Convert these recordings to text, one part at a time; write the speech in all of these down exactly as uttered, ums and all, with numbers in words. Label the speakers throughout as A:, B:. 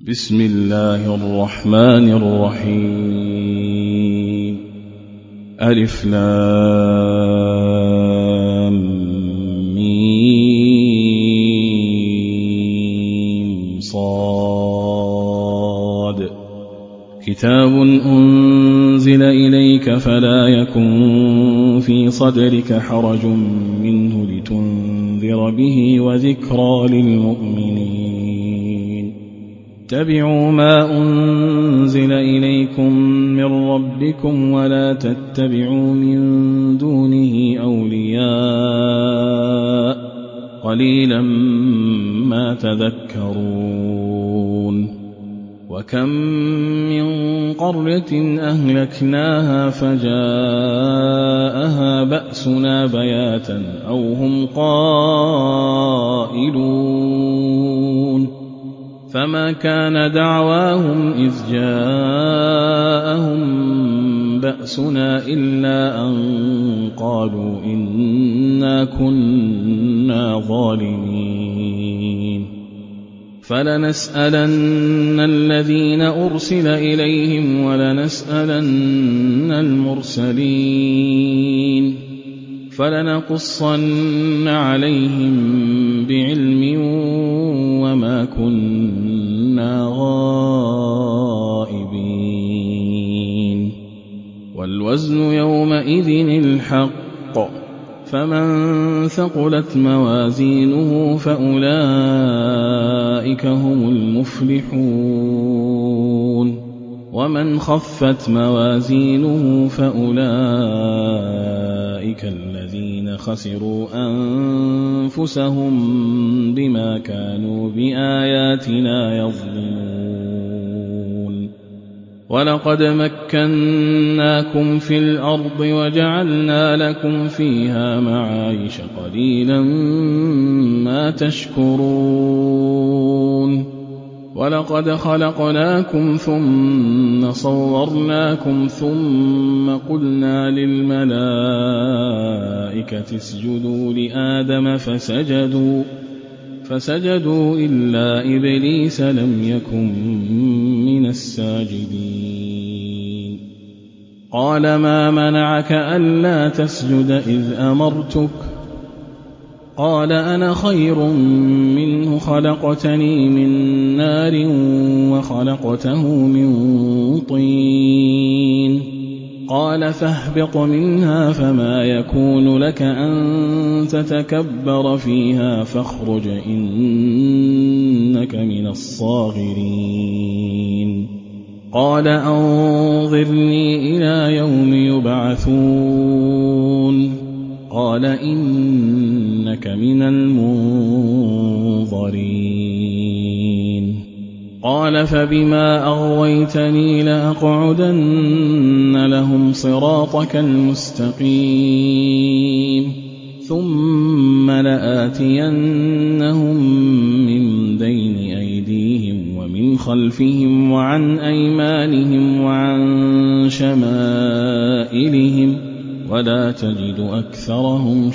A: بسم الله الرحمن الرحيم. ألف لام ميم صاد. كتاب أنزل إليك فلا يكن في صدرك حرج منه لتنذر به وذكرى للمؤمنين. اتبعوا ما أنزل إليكم من ربكم ولا تتبعوا من دونه أولياء قليلا ما تذكرون. وكم من قرية أهلكناها فجاءها بأسنا بياتا أو هم قائلون. فما كان دعواهم إذ جاءهم بأسنا إلا أن قالوا إنا كنا ظالمين. فلنسألن الذين أرسل إليهم ولنسألن المرسلين فلنقصن عليهم بعلم وما كنا غائبين. والوزن يومئذ الحق فمن ثقلت موازينه فأولئك هم المفلحون ومن خفت موازينه فأولئك الذين خسروا أنفسهم بما كانوا بآياتنا يظلمون. ولقد مكناكم في الأرض وجعلنا لكم فيها معايش قليلا ما تشكرون. ولقد خلقناكم ثم صورناكم ثم قلنا للملائكة اسجدوا لآدم فسجدوا فسجدوا إلا إبليس لم يكن من الساجدين. قال ما منعك ألا تسجد إذ أمرتك؟ قال أنا خير منه خلقتني من نار وخلقته من طين. قال فاهبط منها فما يكون لك أن تتكبر فيها فاخرج إنك من الصاغرين. قال أنظرني إلى يوم يبعثون. قال إنك من المنظرين. قال فبما أغويتني لأقعدن لهم صراطك المستقيم ثم لآتينهم من بين أيديهم ومن خلفهم وعن أيمانهم وعن شمائلهم ولا تجد أكثرهم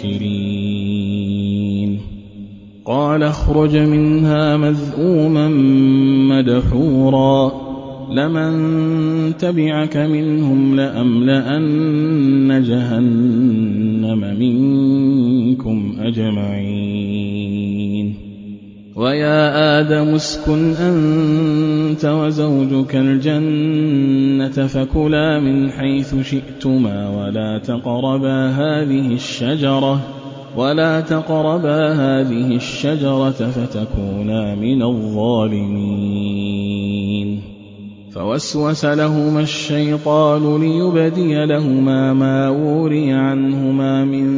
A: شاكرين. قال اخرج منها مذءوما مدحورا لمن تبعك منهم لأملأن جهنم منكم أجمعين. ويا آدم اسكن أنت وزوجك الجنة فكلا من حيث شئتما ولا تقربا هذه الشجرة ولا تقربا هذه الشجرة فتكونا من الظالمين. فوسوس لهما الشيطان ليبدي لهما ما وري عنهما من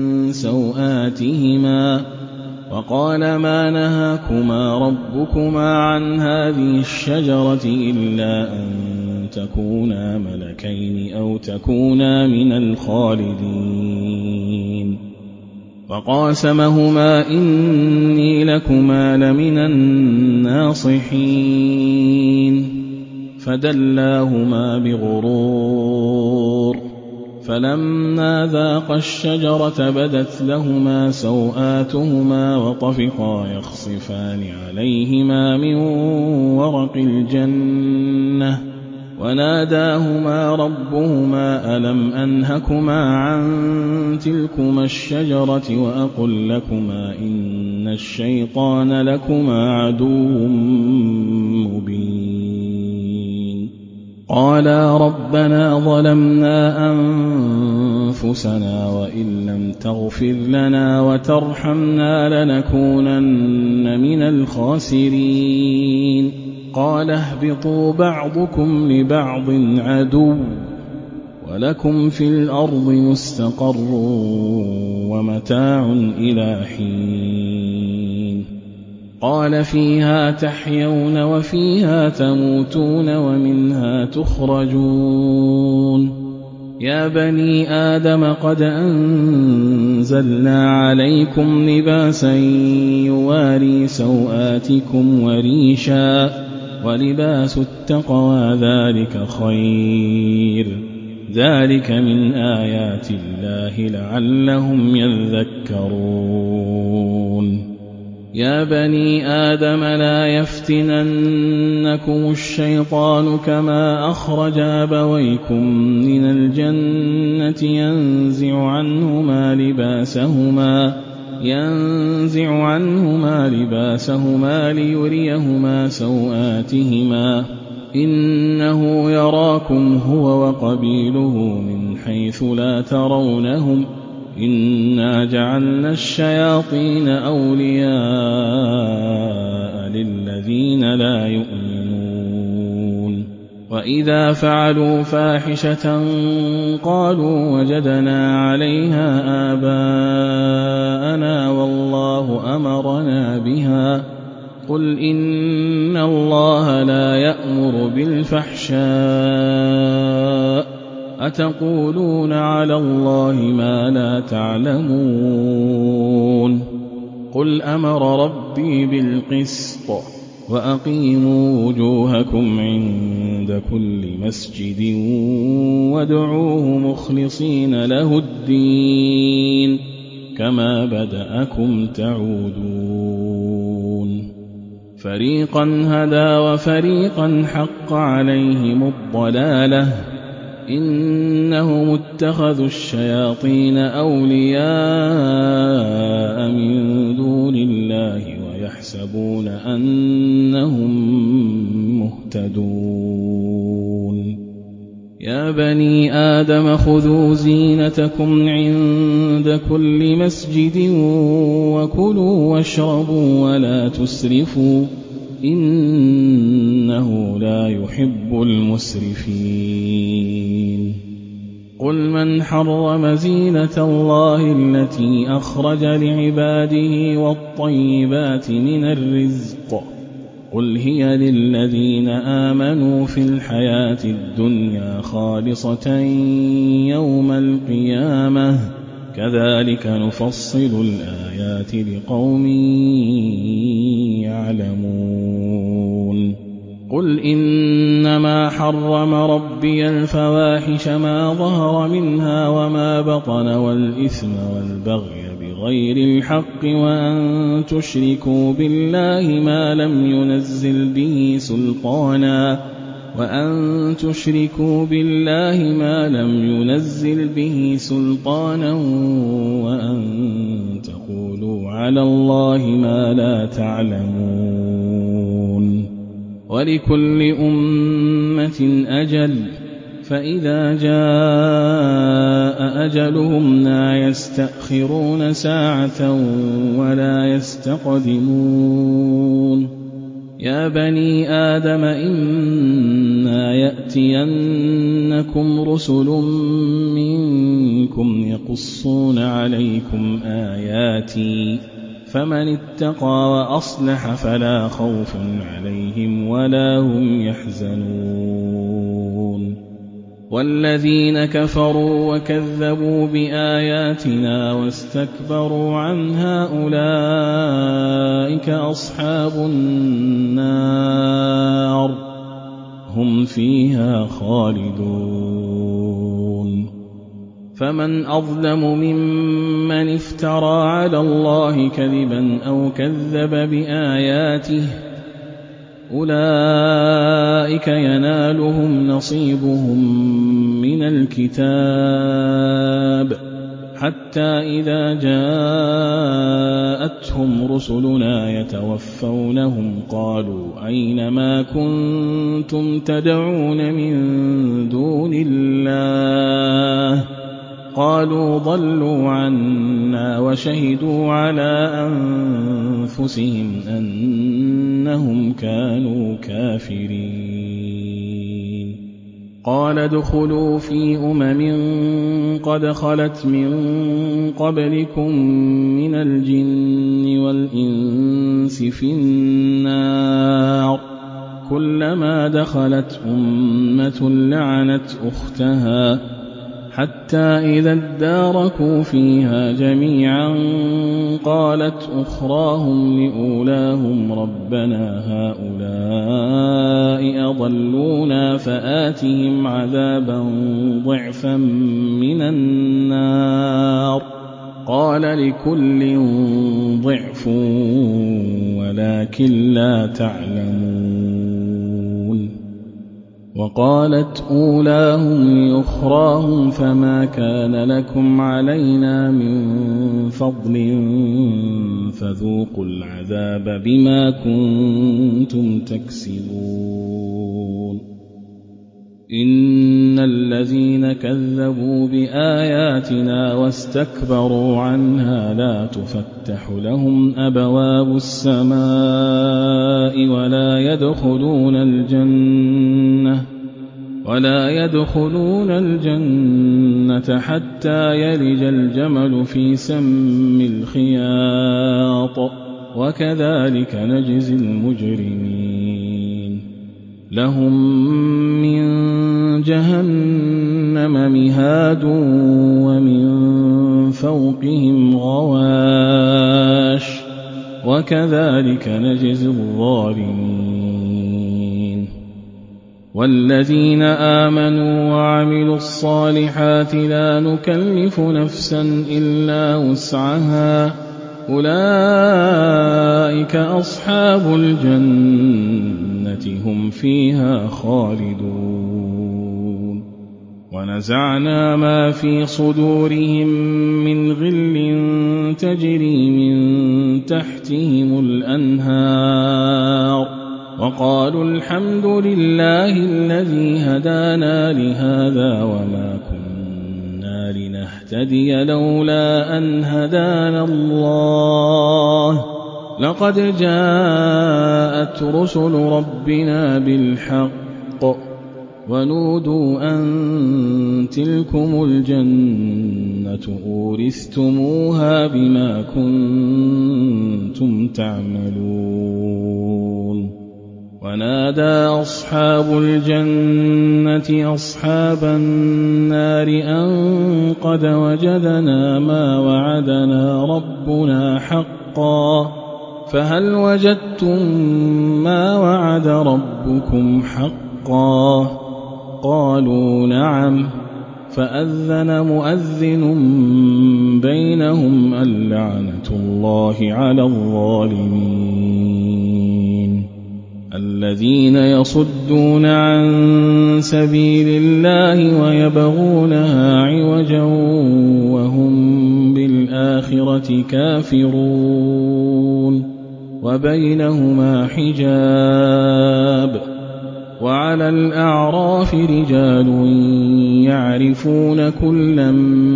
A: سوآتهما وقال ما نهاكما ربكما عن هذه الشجرة إلا أن تكونا ملكين أو تكونا من الخالدين. وقاسمهما إني لكما لمن الناصحين فدلاهما بغرور فلما ذاقا الشجرة بدت لهما سوآتهما وطفقا يخصفان عليهما من ورق الجنة وناداهما ربهما ألم أنهكما عن تلكما الشجرة وأقل لكما إن الشيطان لكما عدو مبين قالا ربنا ظلمنا أنفسنا وإن لم تغفر لنا وترحمنا لنكونن من الخاسرين قال اهبطوا بعضكم لبعض عدو ولكم في الأرض مستقر ومتاع إلى حين قال فيها تحيون وفيها تموتون ومنها تخرجون يا بني آدم قد أنزلنا عليكم لباسا يواري سوآتكم وريشا ولباس التقوى ذلك خير ذلك من آيات الله لعلهم يذكرون يا بني آدم لا يفتننكم الشيطان كما أخرج أبويكم من الجنة ينزع عنهما لباسهما ينزع عنهما لباسهما ليريهما سوآتهما إنه يراكم هو وقبيله من حيث لا ترونهم إنا جعلنا الشياطين أولياء للذين لا يؤمنون وإذا فعلوا فاحشة قالوا وجدنا عليها آباءنا والله أمرنا بها قل إن الله لا يأمر بالفحشاء أتقولون على الله ما لا تعلمون قل أمر ربي بالقسط وأقيموا وجوهكم عند كل مسجد وادعوه مخلصين له الدين كما بدأكم تعودون فريقا هدى وفريقا حق عليهم الضلالة إنهم اتخذوا الشياطين أولياء من دون الله ويحسبون أنهم مهتدون يا بني آدم خذوا زينتكم عند كل مسجد وكلوا واشربوا ولا تسرفوا إنه لا يحب المسرفين قل من حرم زينة الله التي أخرج لعباده والطيبات من الرزق قل هي للذين آمنوا في الحياة الدنيا خالصة يوم القيامة كذلك نفصل الآيات لقوم يعلمون قل إنما حرم ربي الفواحش ما ظهر منها وما بطن والإثم والبغي بغير الحق وأن تشركوا بالله ما لم ينزل به سلطانا وأن تشركوا بالله ما لم ينزل به سلطانا وأن تقولوا على الله ما لا تعلمون ولكل أمة أجل فإذا جاء أجلهم لا يستأخرون ساعة ولا يستقدمون يا بني آدم إما يأتينكم رسل منكم يقصون عليكم آياتي فمن اتقى وأصلح فلا خوف عليهم ولا هم يحزنون والذين كفروا وكذبوا بآياتنا واستكبروا عنها أولئك أصحاب النار هم فيها خالدون فمن أظلم ممن افترى على الله كذبا أو كذب بآياته أولئك ينالهم نصيبهم من الكتاب حتى إذا جاءتهم رسلنا يتوفونهم قالوا أين ما كنتم تدعون من دون الله قالوا ضلوا عنا وشهدوا على أنفسهم أنهم كانوا كافرين قال ادخلوا في أمم قد خلت من قبلكم من الجن والإنس في النار كلما دخلت أمة لعنت أختها حتى إذا اداركوا فيها جميعا قالت أخراهم لأولاهم ربنا هؤلاء أضلونا فآتهم عذابا ضعفا من النار قال لكل ضعف ولكن لا تعلمون وقالت أولاهم لأخراهم فما كان لكم علينا من فضل فذوقوا العذاب بما كنتم تكسبون إن الذين كذبوا بآياتنا واستكبروا عنها لا تفتح لهم أبواب السماء ولا يدخلون الجنة ولا يدخلون الجنة حتى يلج الجمل في سم الخياط وكذلك نجزي المجرمين لهم من جهنم مهاد ومن فوقهم غواش وكذلك نجزي الظالمين والذين آمنوا وعملوا الصالحات لا نكلف نفسا إلا وسعها أولئك أصحاب الجنة هم فيها خالدون ونزعنا ما في صدورهم من غل تجري من تحتهم الأنهار وقالوا الحمد لله الذي هدانا لهذا وما كنا لنهتدي لولا أن هدانا الله لقد جاءت رسل ربنا بالحق ونودوا أن تلكم الجنة أورثتموها بما كنتم تعملون ونادى أصحاب الجنة أصحاب النار أن قد وجدنا ما وعدنا ربنا حقا فهل وجدتم ما وعد ربكم حقا قالوا نعم فأذن مؤذن بينهم اللعنة الله على الظالمين الذين يصدون عن سبيل الله ويبغونها عوجا وهم بالآخرة كافرون وبينهما حجاب وعلى الأعراف رجال يعرفون كلا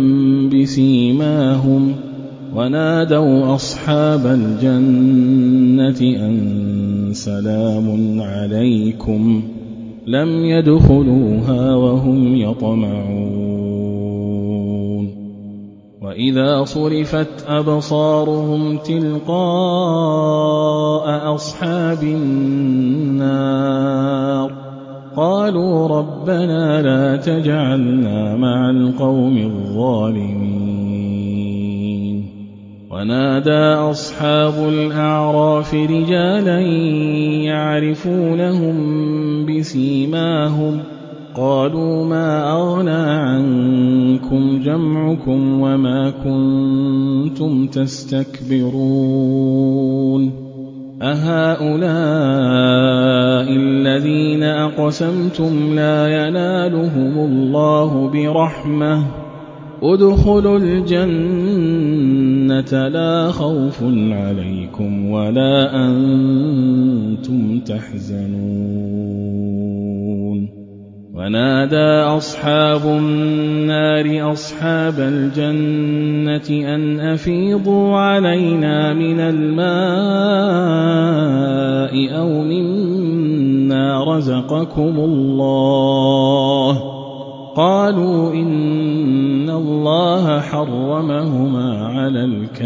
A: بسيماهم ونادوا أصحاب الجنة أن سلام عليكم لم يدخلوها وهم يطمعون وإذا صرفت أبصارهم تلقاء أصحاب النار قالوا ربنا لا تجعلنا مع القوم الظالمين ونادى أصحاب الأعراف رجالا يعرفونهم بسيماهم قالوا ما أغنى عنكم جمعكم وما كنتم تستكبرون أهؤلاء الذين أقسمتم لا ينالهم الله برحمة ادخلوا الجنة لا خوف عليكم ولا أنتم تحزنون ونادى أصحاب النار أصحاب الجنة أن أفيضوا علينا من الماء أو مما رزقكم الله قالوا إن الله حرمهما على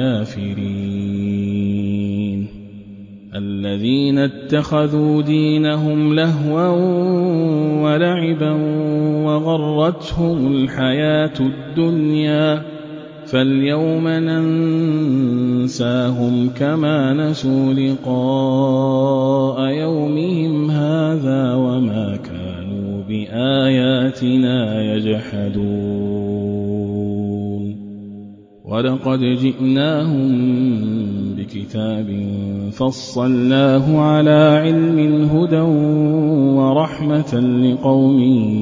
A: الكافرين الذين اتخذوا دينهم لهوا ولعبا وغرتهم الحياة الدنيا فاليوم ننساهم كما نسوا لقاء يومهم هذا وما كانوا بآياتنا يجحدون ولقد جئناهم بكتاب فصلناه على علم هدى ورحمة لقوم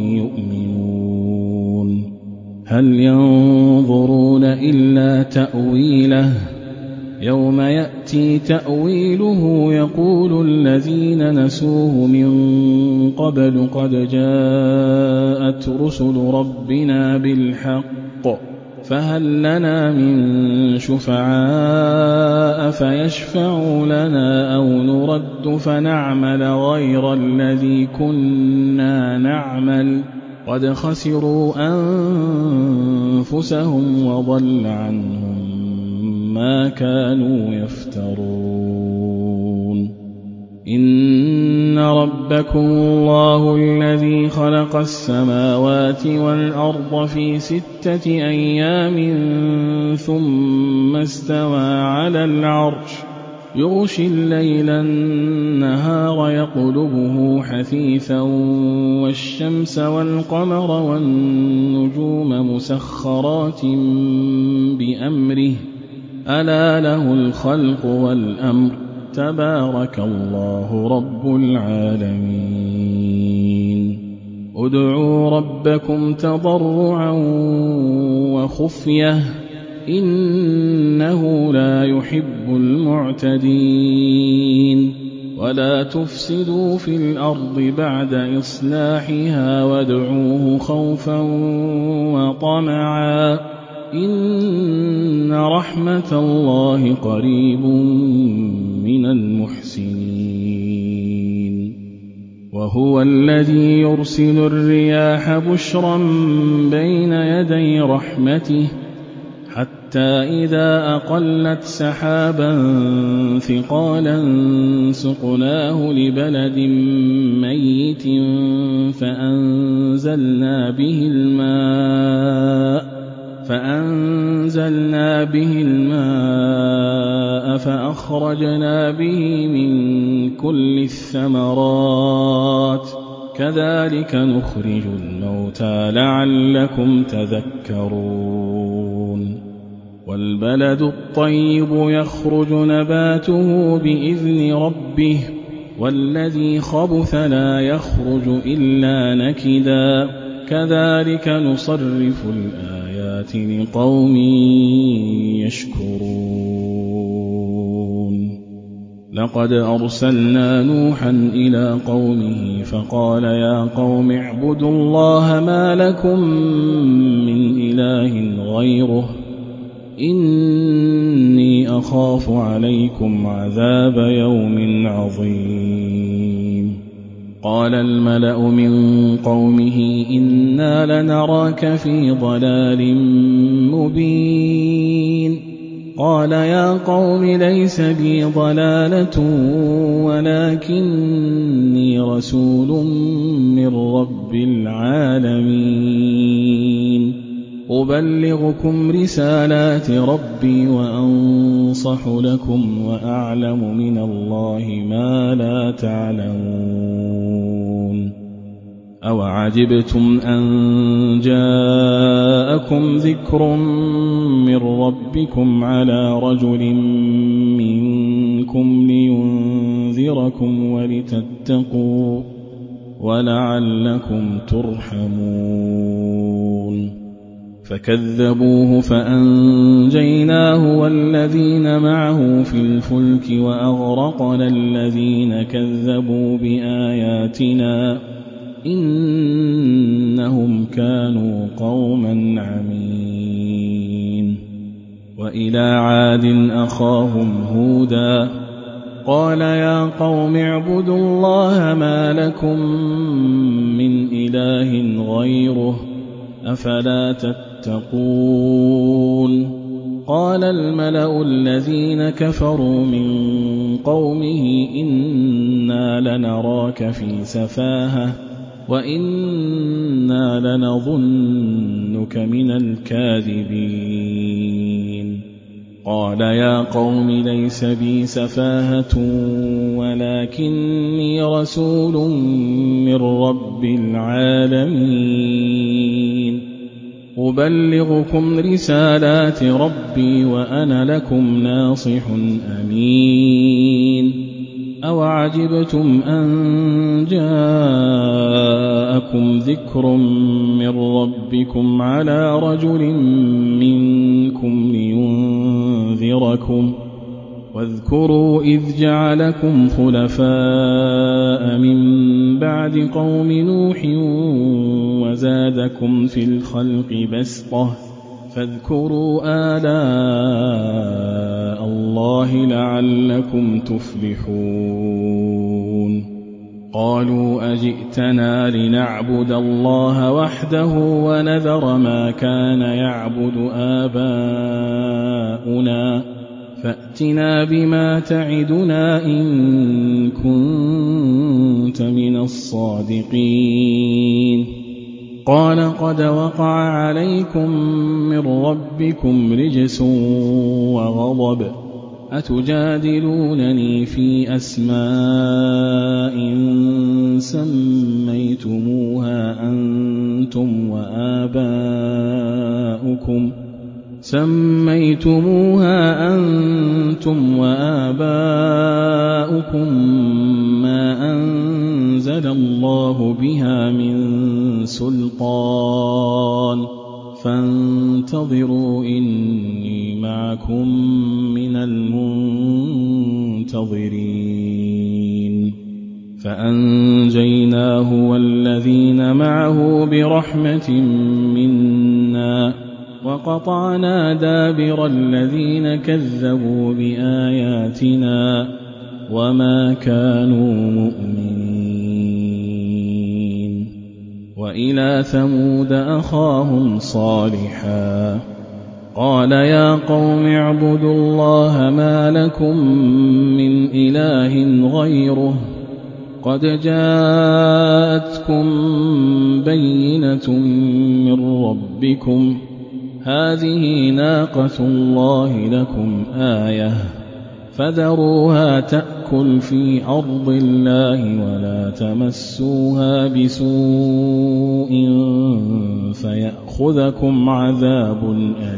A: يؤمنون هل ينظرون إلا تأويله يوم يأتي تأويله يقول الذين نسوه من قبل قد جاءت رسل ربنا بالحق فهل لنا من شفعاء فيشفعوا لنا أو نرد فنعمل غير الذي كنا نعمل قد خسروا أنفسهم وضل عنهم ما كانوا يفترون إن ربكم الله الذي خلق السماوات والأرض في ستة أيام ثم استوى على العرش يغشي الليل النهار يطلبه حثيثا والشمس والقمر والنجوم مسخرات بأمره ألا له الخلق والأمر تبارك الله رب العالمين ادعوا ربكم تضرعا وخفية إنه لا يحب المعتدين ولا تفسدوا في الأرض بعد إصلاحها وادعوه خوفا وطمعا إن رحمة الله قريب من المحسنين وهو الذي يرسل الرياح بشرا بين يدي رحمته حتى إذا أقلت سحابا ثقالا سقناه لبلد ميت فأنزلنا به الماء فأنزلنا به الماء فأخرجنا به من كل الثمرات كذلك نخرج الموتى لعلكم تذكرون والبلد الطيب يخرج نباته بإذن ربه والذي خبث لا يخرج إلا نكدا كذلك نصرف الآيات لقوم يشكرون لقد أرسلنا نوحا إلى قومه فقال يا قوم اعبدوا الله ما لكم من إله غيره إني أخاف عليكم عذاب يوم عظيم قال الملأ من قومه إنا لنراك في ضلال مبين قال يا قوم ليس بي ضلالة ولكني رسول من رب العالمين أبلغكم رسالات ربي وأنصح لكم وأعلم من الله ما لا تعلمون أوعجبتم أن جاءكم ذكر من ربكم على رجل منكم لينذركم ولتتقوا ولعلكم ترحمون فكذبوه فأنجيناه والذين معه في الفلك وأغرقنا الذين كذبوا بآياتنا إنهم كانوا قوما عمين وإلى عاد أخاهم هودا قال يا قوم اعبدوا الله ما لكم من إله غيره أفلا تتقون قال الملأ الذين كفروا من قومه إنا لنراك في سفاهة وإنا لنظنك من الكاذبين قال يا قوم ليس بي سفاهة ولكني رسول من رب العالمين أبلغكم رسالات ربي وأنا لكم ناصح أمين أوعجبتم أن جاءكم ذكر من ربكم على رجل منكم لينذركم واذكروا إذ جعلكم خلفاء من بعد قوم نوح وزادكم في الخلق بسطة فاذكروا آلاء الله لعلكم تفلحون قالوا أجئتنا لنعبد الله وحده ونذر ما كان يعبد آباؤنا فأتنا بما تعدنا إن كنت من الصادقين قال قد وقع عليكم من ربكم رجس وغضب أتجادلونني في أسماء سميتموها أنتم وآباؤكم سميتموها أنتم وآباؤكم ما أنزل الله بها من سلطان فانتظروا إني معكم من المنتظرين فأنجيناه والذين معه برحمة منا وقطعنا دابر الذين كذبوا بآياتنا وما كانوا مؤمنين وإلى ثمود أخاهم صالحا قال يا قوم اعبدوا الله ما لكم من إله غيره قد جاءتكم بينة من ربكم هذه ناقة الله لكم آية فذروها تأكل في أرض الله ولا تمسوها بسوء فيأخذكم عذاب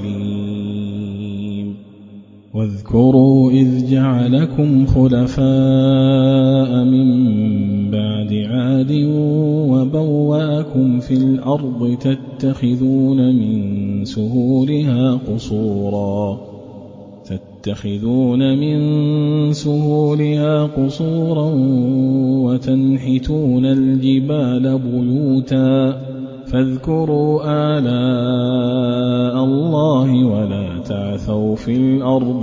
A: أليم واذكروا إذ جعلكم خلفاء من بعد عاد وبوأكم في الأرض تتخذون من سهولها قصورا تتخذون من سهولها قصورا وتنحتون الجبال بيوتا فاذكروا آلاء الله ولا تعثوا في الأرض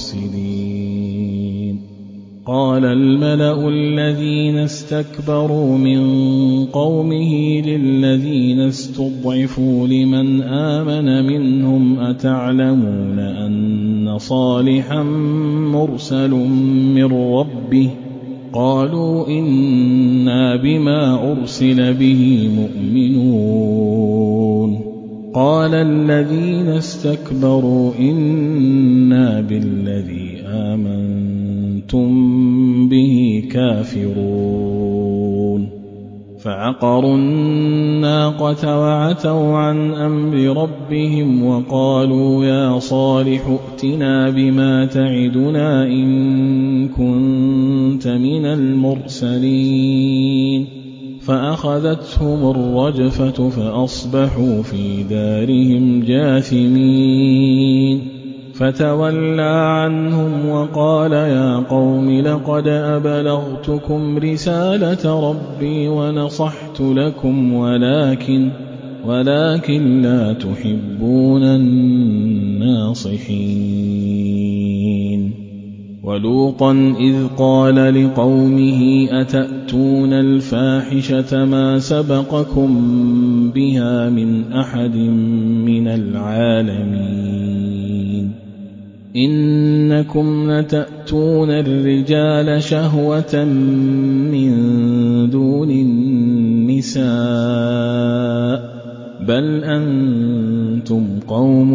A: مفسدين قال الملأ الذين استكبروا من قومه للذين استضعفوا لمن آمن منهم أتعلمون أن صالحا مرسل من ربه قالوا إنا بما أرسل به مؤمنون قال الذين استكبروا إنا بالذي آمنتم به كافرون فعقروا الناقة وعتوا عن أمر ربهم وقالوا يا صالح ائتنا بما تعدنا إن كنت من المرسلين فأخذتهم الرجفة فأصبحوا في دارهم جاثمين فتولى عنهم وقال يا قوم لقد أبلغتكم رسالة ربي ونصحت لكم ولكن ولكن لا تحبون الناصحين ولوطا إذ قال لقومه أتأتون الفاحشة ما سبقكم بها من أحد من العالمين إنكم لتأتون الرجال شهوة من دون النساء بل أنتم قوم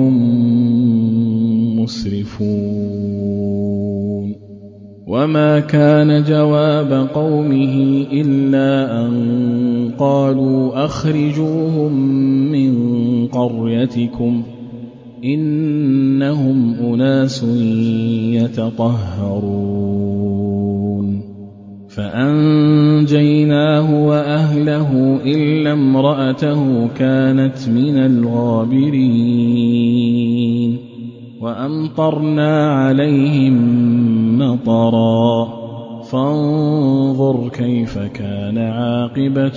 A: مسرفون وما كان جواب قومه إلا أن قالوا أخرجوهم من قريتكم إنهم أناس يتطهرون فأنجيناه وأهله إلا امرأته كانت من الغابرين وأمطرنا عليهم مطرا فانظر كيف كان عاقبة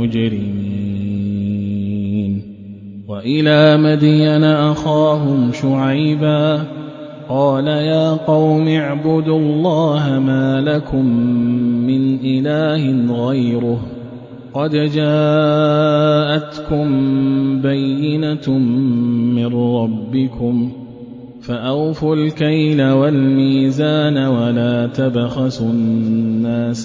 A: المجرمين وإلى مدين أخاهم شعيبا قال يا قوم اعبدوا الله ما لكم من إله غيره قد جاءتكم بينة من ربكم فأوفوا الكيل والميزان ولا تبخسوا الناس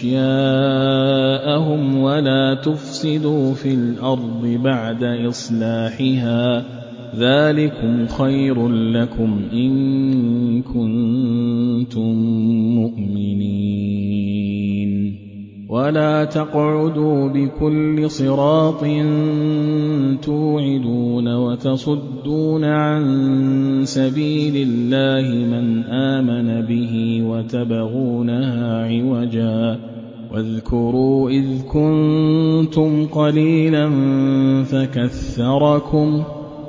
A: أشياءهم ولا تفسدوا في الأرض بعد إصلاحها ذلكم خير لكم إن كنتم مؤمنين ولا تقعدوا بكل صراط توعدون وتصدون عن سبيل الله من آمن به وتبغونها عوجا واذكروا إذ كنتم قليلا فكثركم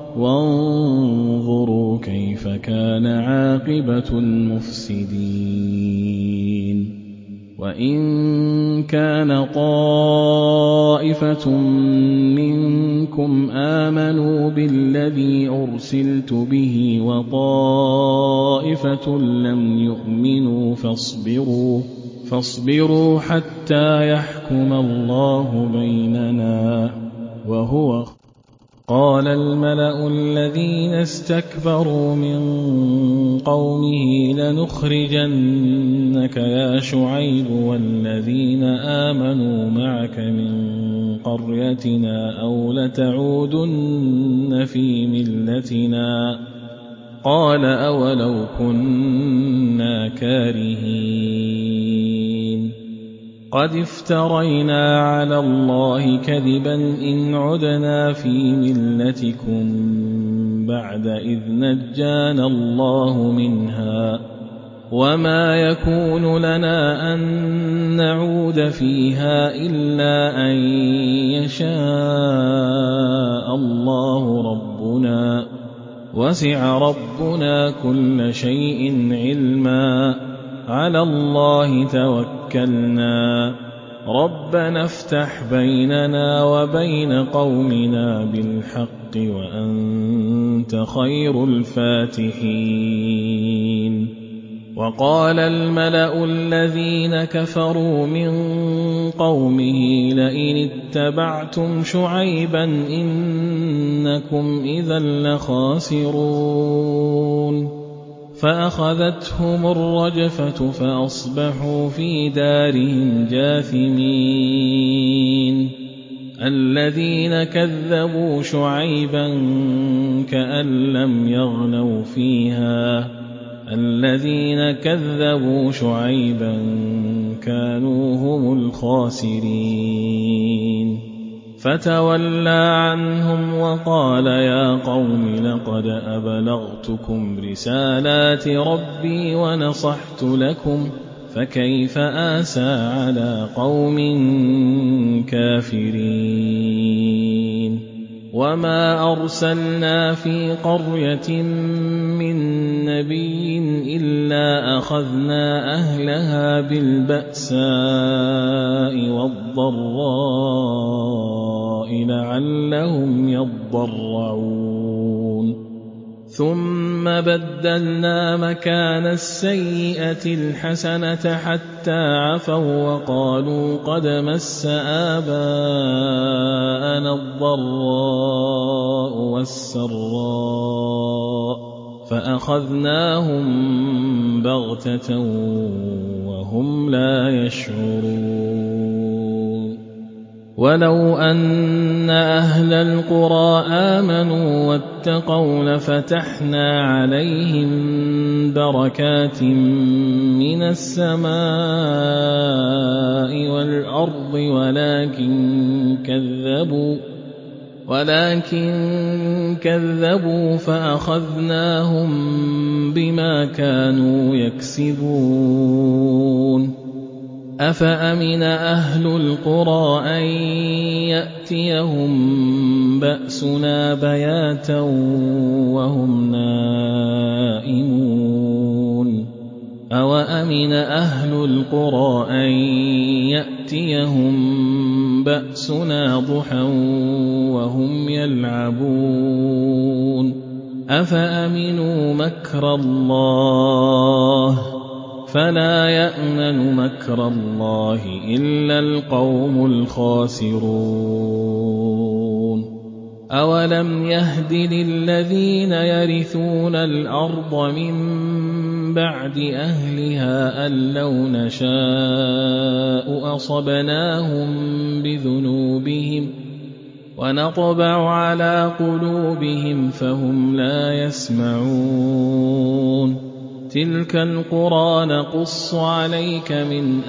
A: وانظروا كيف كان عاقبة المفسدين وإن كان طائفة منكم آمنوا بالذي أرسلت به وطائفة لم يؤمنوا فاصبروا فاصبروا حتى يحكم الله بيننا وهو قال الملأ الذين استكبروا من قومه لنخرجنك يا شعيب والذين آمنوا معك من قريتنا أو لتعودن في ملتنا قال أولو كنا كارهين قد افترينا على الله كذبا إن عدنا في ملتكم بعد إذ نجانا الله منها وما يكون لنا أن نعود فيها إلا أن يشاء الله ربنا وسع ربنا كل شيء علما على الله توكلنا ربنا افتح بيننا وبين قومنا بالحق وأنت خير الفاتحين وقال الملأ الذين كفروا من قومه لئن اتبعتم شعيبا إنكم إذا لخاسرون فأخذتهم الرجفة فأصبحوا في دارهم جاثمين الذين كذبوا شعيبا كأن لم يغنوا فيها الذين كذبوا شعيبا كانوا هم الخاسرين فتولى عنهم وقال يا قوم لقد أبلغتكم رسالات ربي ونصحت لكم فكيف آسى على قوم كافرين وما أرسلنا في قرية من نبي إلا أخذنا أهلها بالبأساء والضراء لعلهم يضرعون ثم بدلنا مكان السيئة الحسنة حتى عفوا وقالوا قد مس آباءنا الضراء والسراء فأخذناهم بغتة وهم لا يشعرون ولو أن أهل القرى آمنوا واتقوا لفتحنا عليهم بركات من السماء والأرض ولكن كذبوا ولكن كذبوا فأخذناهم بما كانوا يكسبون أفأمن أهل القرى أن يأتيهم بأسنا بياتا وهم نائمون أوأمن أهل القرى أن يأتيهم بأسنا ضحى وهم يلعبون أفأمنوا مكر الله فلا يأمن مكر الله إلا القوم الخاسرون أولم يهد للذين يرثون الأرض من بعد أهلها أن لو نشاء أصبناهم بذنوبهم ونطبع على قلوبهم فهم لا يسمعون تلك القرى نقص عليك من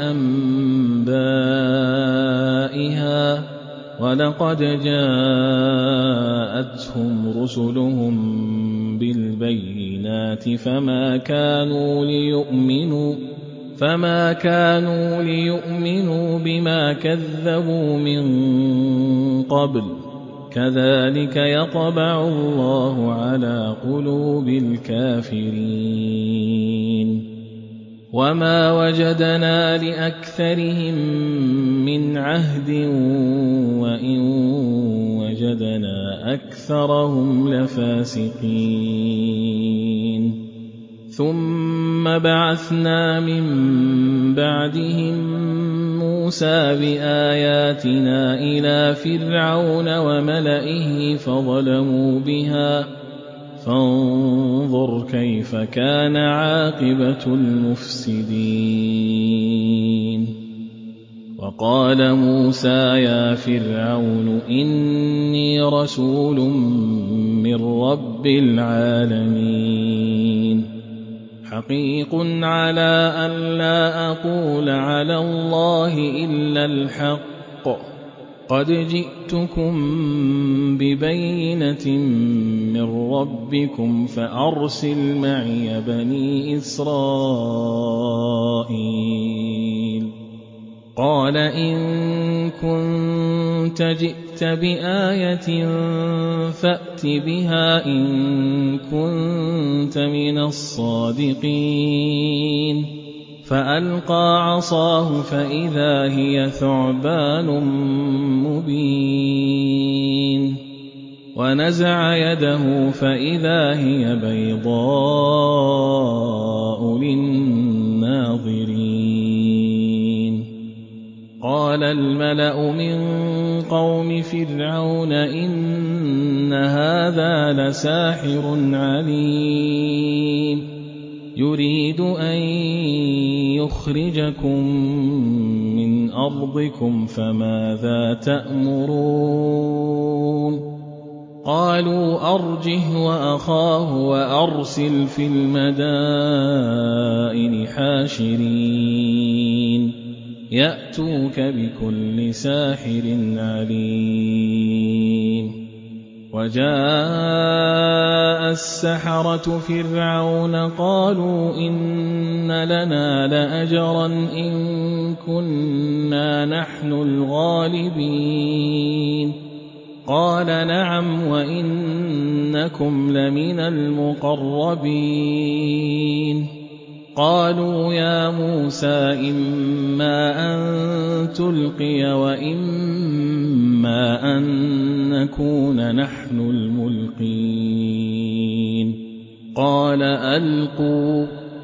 A: أنبائها ولقد جاءتهم رسلهم بالبينات فما كانوا ليؤمنوا فما كانوا ليؤمنوا بما كذبوا من قبل كذلك يطبع الله على قلوب الكافرين وما وجدنا لأكثرهم من عهد وإن وجدنا أكثرهم لفاسقين ثم بعثنا من بعدهم موسى بآياتنا إلى فرعون وملئه فظلموا بها فانظر كيف كان عاقبة المفسدين وقال موسى يا فرعون إني رسول من رب العالمين حقيق على أن لا أقول على الله إلا الحق قد جئتكم ببينة من ربكم فأرسل معي بني إسرائيل قال إن كنت جئت بآية فأت بها إن كنت من الصادقين فألقى عصاه فإذا هي ثعبان مبين ونزع يده فإذا هي بيضاء للناظرين قال الملأ من قوم فرعون إن هذا لساحر عليم يريد أن يخرجكم من أرضكم فماذا تأمرون قالوا أرجه وأخاه وأرسل في المدائن حاشرين يأتوك بكل ساحر عليم. وجاء السحرة فرعون قالوا إن لنا لأجرا إن كنا نحن الغالبين. قال نعم وإنكم لمن المقربين. قالوا يا موسى إما أن تلقي وإما أن نكون نحن الملقين. قال ألقوا.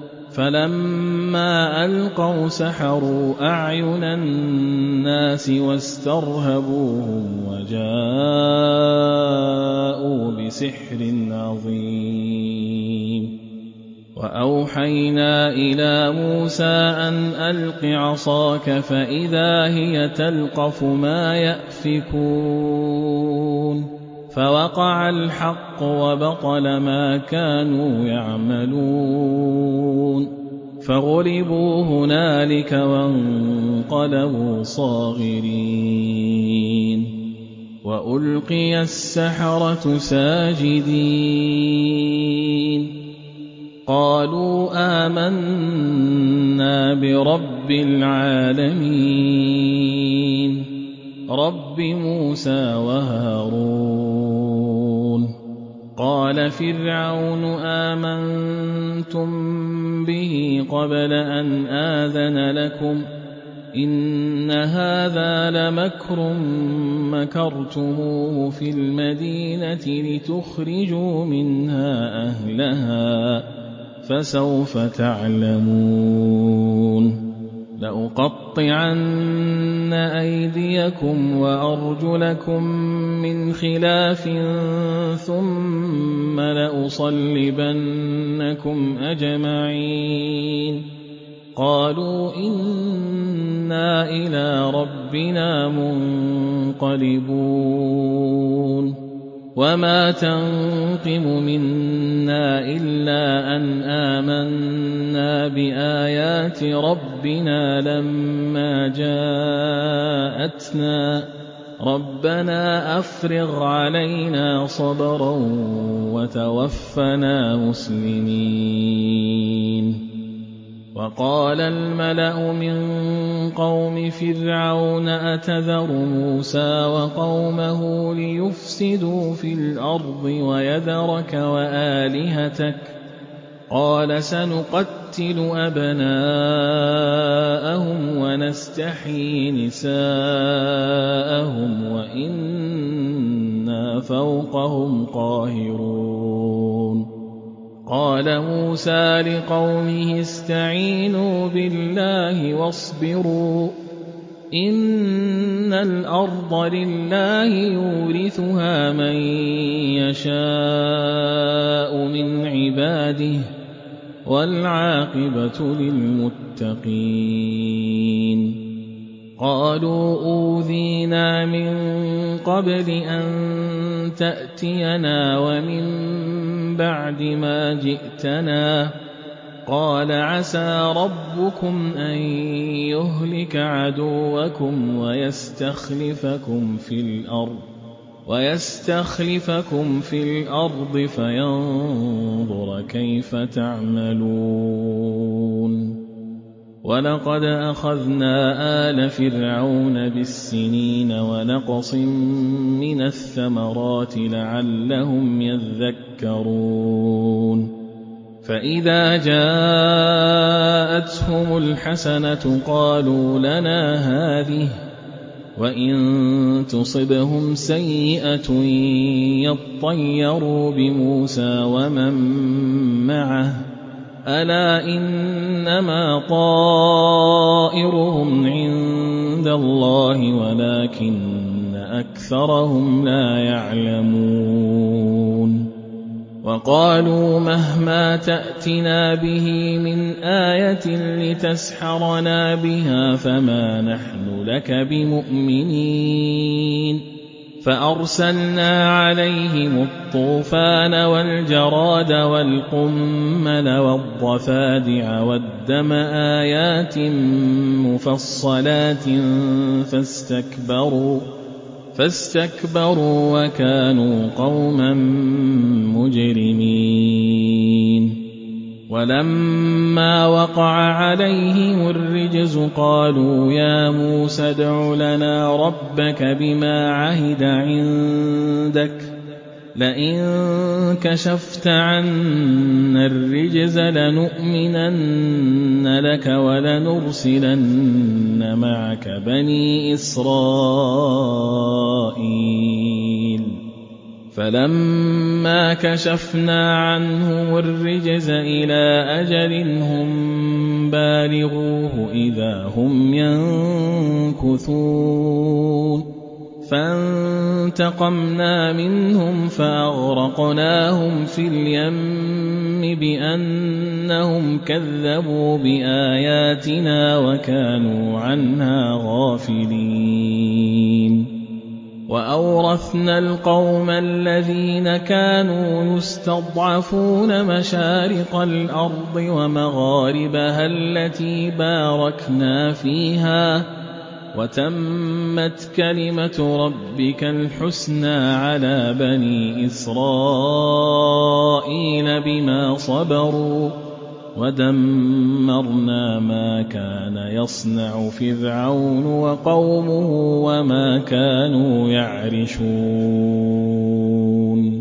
A: فلما ألقوا سحروا أعين الناس واسترهبوهم وجاءوا بسحر عظيم. وأوحينا إلى موسى أن ألق عصاك فإذا هي تلقف ما يأفكون. فوقع الحق وبطل ما كانوا يعملون. فغلبوا هنالك وانقلبوا صاغرين. وألقي السحرة ساجدين. قالوا آمنا برب العالمين رب موسى وهارون. قال فرعون آمنتم به قبل أن آذن لكم إن هذا لمكر مكرتموه في المدينة لتخرجوا منها أهلها فسوف تعلمون. لأقطعن أيديكم وأرجلكم من خلاف ثم لأصلبنكم أجمعين. قالوا إنا إلى ربنا منقلبون. وما تنقم منا إلا أن آمنا بآيات ربنا لما جاءتنا ربنا أفرغ علينا صبرا وتوفنا مسلمين. وقال الملأ من قوم فرعون أتذر موسى وقومه ليفسدوا في الأرض ويذرك وآلهتك قال سنقتل أبناءهم ونستحيي نساءهم وإنا فوقهم قاهرون. قال موسى لقومه استعينوا بالله واصبروا إن الأرض لله يورثها من يشاء من عباده والعاقبة للمتقين. قالوا أوذينا من قبل أن تأتينا ومن بعد ما جئتنا قال عسى ربكم أن يهلك عدوكم ويستخلفكم في الأرض ويستخلفكم في الأرض فينظر كيف تعملون. ولقد أخذنا آل فرعون بالسنين ونقص من الثمرات لعلهم يذكرون. فإذا جاءتهم الحسنة قالوا لنا هذه وإن تصبهم سيئة يطيروا بموسى ومن معه ألا إنما طائرهم عند الله ولكن أكثرهم لا يعلمون. وقالوا مهما تأتنا به من آية لتسحرنا بها فما نحن لك بمؤمنين فأرسلنا عليهم الطوفان والجراد والقمل والضفادع والدم آيات مفصلات فاستكبروا فاستكبروا وكانوا قوما مجرمين. ولما وقع عليهم الرجز قالوا يا موسى ادع لنا ربك بما عهد عندك لئن كشفت عنا الرجز لنؤمنن لك ولنرسلن معك بني إسرائيل. فلما كشفنا عنهم الرجز إلى أجل هم بالغوه إذا هم ينكثون فانتقمنا منهم فأغرقناهم في اليم بأنهم كذبوا بآياتنا وكانوا عنها غافلين. وأورثنا القوم الذين كانوا يستضعفون مشارق الأرض ومغاربها التي باركنا فيها وتمت كلمة ربك الحسنى على بني إسرائيل بما صبروا ودمرنا ما كان يصنع فرعون وقومه وما كانوا يعرشون.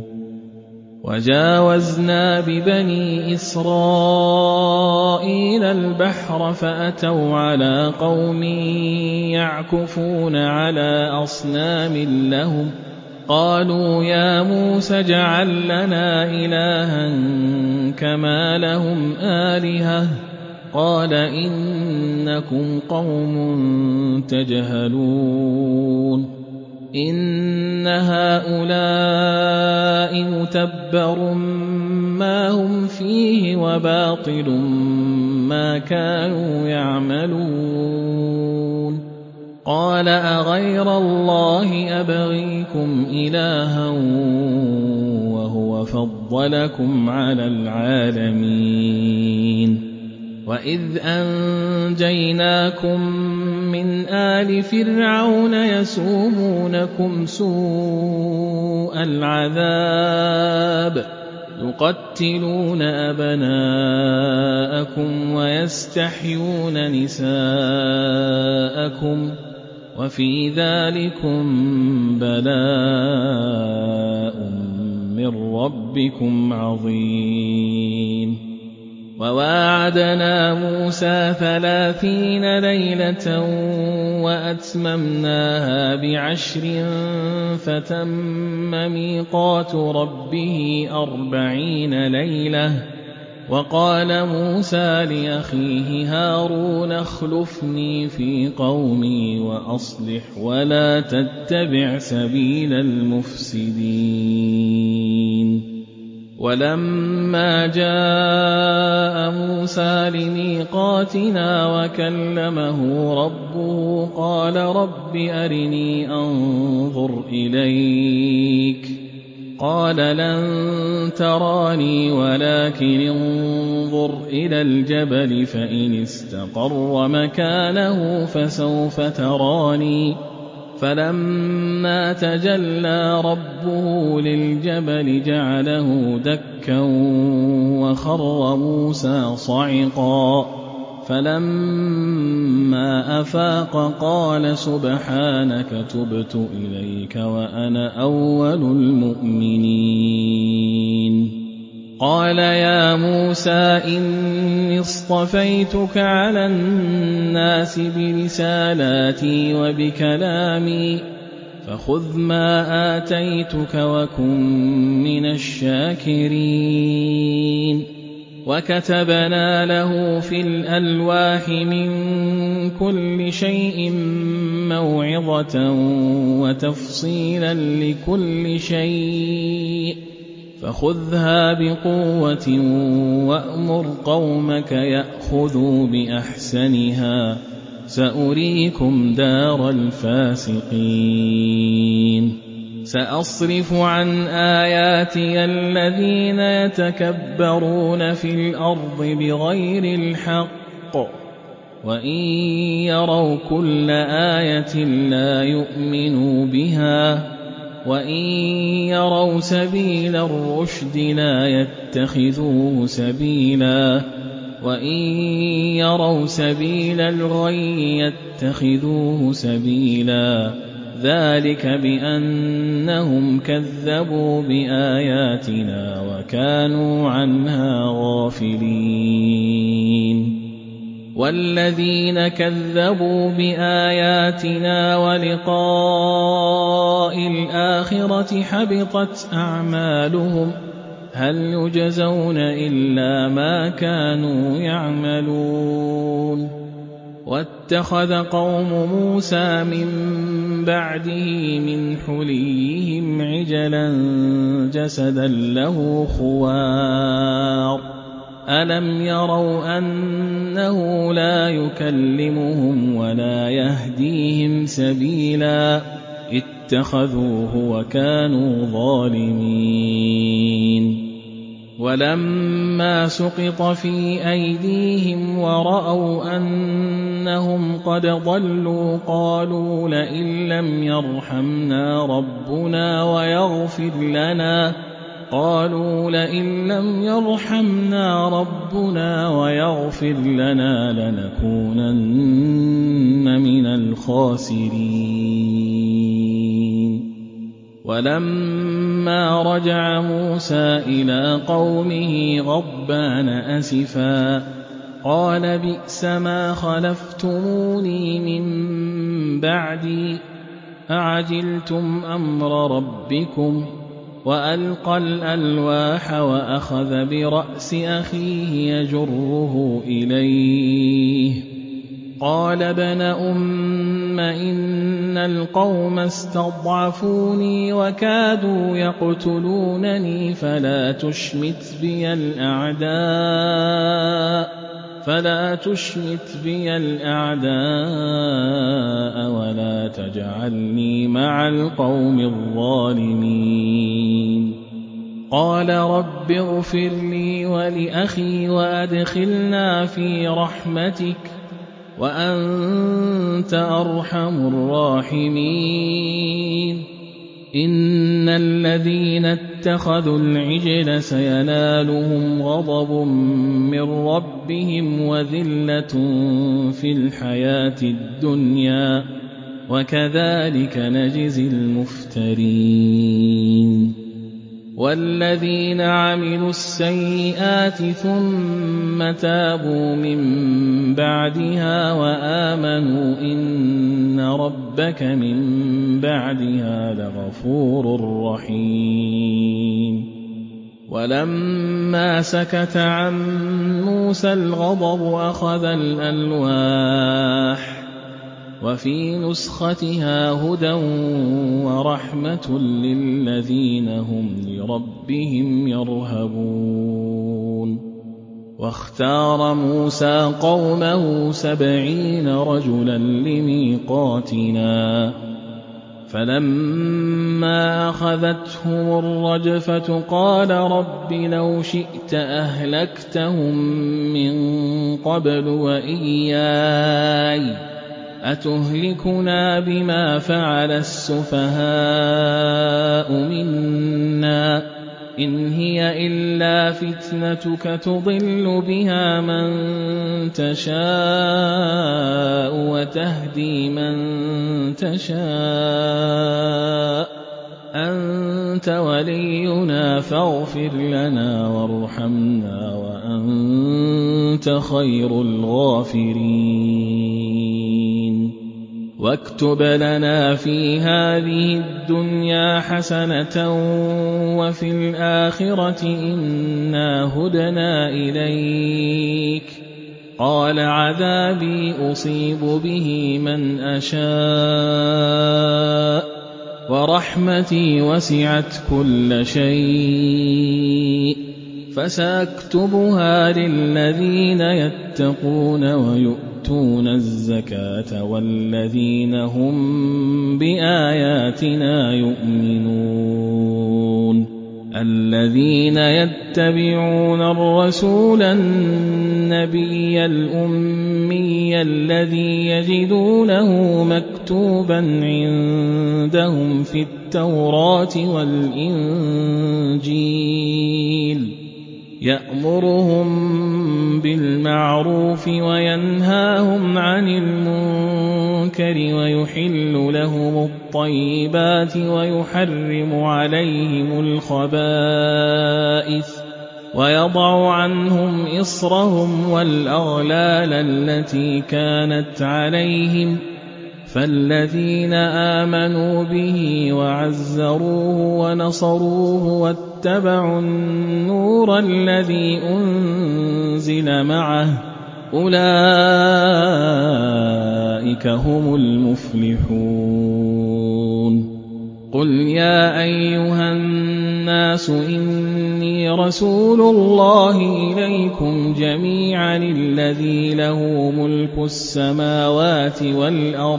A: وجاوزنا ببني إسرائيل البحر فأتوا على قوم يعكفون على أصنام لهم قالوا يا موسى اجعل لنا إلها كما لهم آلهة قال إنكم قوم تجهلون إن هؤلاء متبر ما هم فيه وباطل ما كانوا يعملون. قال أغير الله أبغيكم إلها وهو فضلكم على العالمين. وإذ أنجيناكم من آل فرعون يسومونكم سوء العذاب يقتلون أبناءكم ويستحيون نساءكم وفي ذلكم بلاء من ربكم عظيم. وواعدنا موسى ثلاثين ليلة وأتممناها بعشر فتم ميقات ربه أربعين ليلة. وقال موسى لأخيه هارون اخلفني في قومي وأصلح ولا تتبع سبيل المفسدين. ولما جاء موسى لميقاتنا وكلمه ربه قال رب أرني أنظر إليك قال لن تراني ولكن انظر إلى الجبل فإن استقر مكانه فسوف تراني. فلما تجلى ربه للجبل جعله دكا وخر موسى صعقا. فلما أفاق قال سبحانك تبت إليك وأنا أول المؤمنين. قال يا موسى إني اصطفيتك على الناس برسالاتي وبكلامي فخذ ما آتيتك وكن من الشاكرين. وكتبنا له في الألواح من كل شيء موعظة وتفصيلا لكل شيء فخذها بقوة وأمر قومك يأخذوا بأحسنها سأريكم دار الفاسقين. سأصرف عن آياتي الذين يتكبرون في الأرض بغير الحق وإن يروا كل آية لا يؤمنوا بها وإن يروا سبيل الرشد لا يتخذوه سبيلا وإن يروا سبيل الغي يتخذوه سبيلا ذلك بأنهم كذبوا بآياتنا وكانوا عنها غافلين والذين كذبوا بآياتنا ولقاء الآخرة حبطت أعمالهم هل يجزون إلا ما كانوا يعملون واتخذ قوم موسى من بعده من حليهم عجلا جسدا له خوار ألم يروا أنه لا يكلمهم ولا يهديهم سبيلا اتخذوه وكانوا ظالمين ولما سقط في أيديهم ورأوا أنهم قد ضلوا قالوا لئن لم يرحمنا ربنا ويغفر لنا قالوا لئن لم يرحمنا ربنا ويغفر لنا لنكونن من الخاسرين ولما رجع موسى إلى قومه غضبان أسفا قال بئس ما خلفتموني من بعدي أعجلتم أمر ربكم وألقى الألواح وأخذ برأس أخيه يجره إليه قال ابن أم إن القوم استضعفوني وكادوا يقتلونني فلا تشمت بي الأعداء فلا تشمت بي الأعداء ولا تجعلني مع القوم الظالمين قال رب اغفر لي ولأخي وأدخلنا في رحمتك وأنت أرحم الراحمين إن الذين اتخذوا العجل سينالهم غضب من ربهم وذلة في الحياة الدنيا وكذلك نجزي المفترين والذين عملوا السيئات ثم تابوا من بعدها وآمنوا إن ربك من بعدها لغفور رحيم ولما سكت عن موسى الغضب أخذ الألواح وفي نسختها هدى ورحمة للذين هم لربهم يرهبون واختار موسى قومه سبعين رجلا لميقاتنا فلما أخذتهم الرجفة قال رب لو شئت أهلكتهم من قبل وإياي أتهلكنا بما فعل السفهاء منا إن هي إلا فتنتك تضل بها من تشاء وتهدي من تشاء أنت ولينا فاغفر لنا وارحمنا وأنت خير الغافرين واكتب لنا في هذه الدنيا حسنة وفي الآخرة إنا هدنا إليك قال عذابي أصيب به من أشاء ورحمتي وسعت كل شيء فسأكتبها للذين يتقون ويؤمنون ويؤتون الزكاة والذين هم بآياتنا يؤمنون الذين يتبعون الرسول النبي الأمي الذي يجدونه مكتوبا عندهم في التوراة والإنجيل يأمرهم بالمعروف وينهاهم عن المنكر ويحل لهم الطيبات ويحرم عليهم الخبائث ويضع عنهم إصرهم والأغلال التي كانت عليهم فالذين آمنوا به وعزروه ونصروه واتبعوا النور الذي أنزل معه أولئك هم المفلحون قل يا أيها الناس إني رسول الله إليكم جميعا الذي له ملك السماوات والأرض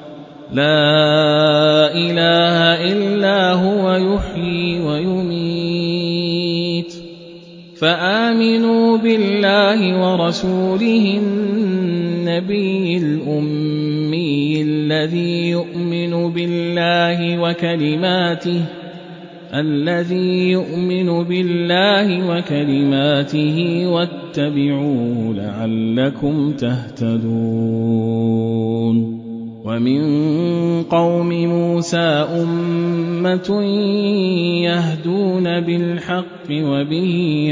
A: لا إله إلا هو يحيي ويميت فآمنوا بالله ورسوله النبي الأمي الذي يؤمن بالله وكلماته الذي يؤمن بالله وكلماته واتبعوه لعلكم تهتدون ومن قوم موسى أمة يهدون بالحق وبه